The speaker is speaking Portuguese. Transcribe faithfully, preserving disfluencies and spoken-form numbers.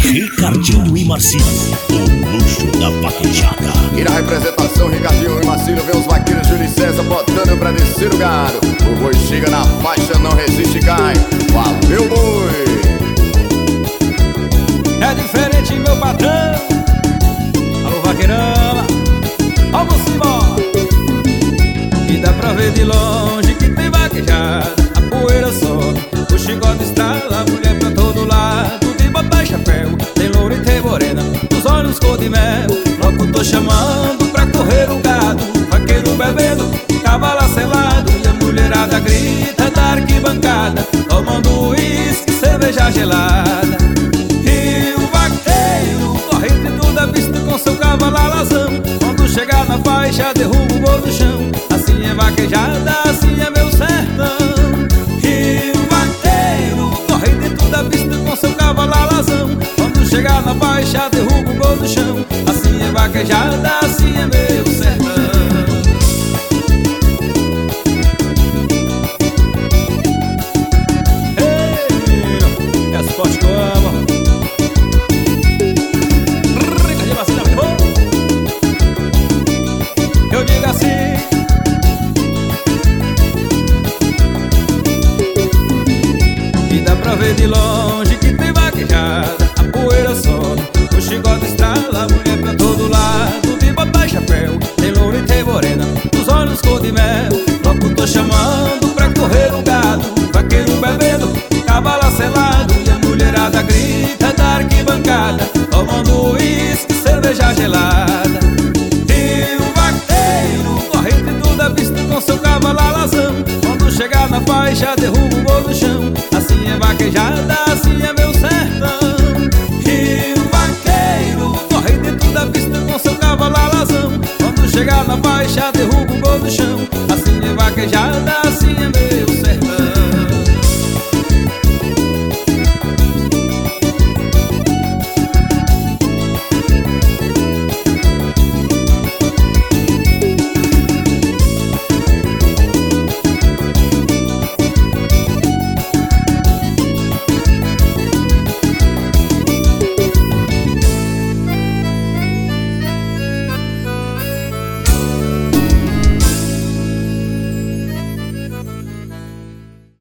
Ricardinho e Marcílio, o luxo da vaquejada. E na representação, Ricardinho e Marcílio, vê os vaqueiros Júlio e César botando pra descer o gado. O boi chega na faixa, não resiste e cai. Valeu, boi! É diferente, meu patrão. Alô, vaqueirama, vamos embora. E dá pra ver de longe que tem vaquejada. A poeira sobe, o chicote estrala, a mulher pra todo lado. De botar chapéu, tem louro e tem morena, os olhos cor de mel. Logo tô chamando pra correr o gado. Vaqueiro bebendo, cavalo selado. E a mulherada grita da arquibancada, tomando uísque, cerveja gelada. E o vaqueiro corre entre toda a pista com seu cavalo alazão. Quando chegar na faixa, derruba o gol no chão. Assim é vaquejada, assim é meu sertão. E o vaqueiro corre dentro da pista com seu cavalo alazão. Quando chegar na faixa, derruba o gol no chão. Assim é vaquejada, assim é meu sertão. Ei, é esporte que eu amo. Ricardinho Marcílio, tá bom? Eu digo assim: e dá pra ver de longe que tem vaquejada. A poeira sobe, o chicote estrala, a mulher pra todo lado. De botar chapéu, tem louro e tem morena, os olhos cor de mel. Logo tô chamando pra correr o gado. Vaqueiro bebendo, cavalo selado. E a mulherada grita da arquibancada, tomando uísque, cerveja gelada. E o vaqueiro corre dentro da pista com seu cavalo alazão. Quando chegar na faixa, derruba o gol no chão. Assim é vaquejada, assim é meu sertão. E o vaqueiro corre dentro da pista com seu cavalo alazão. Quando chegar na faixa, derruba o gol no chão. Assim é vaquejada,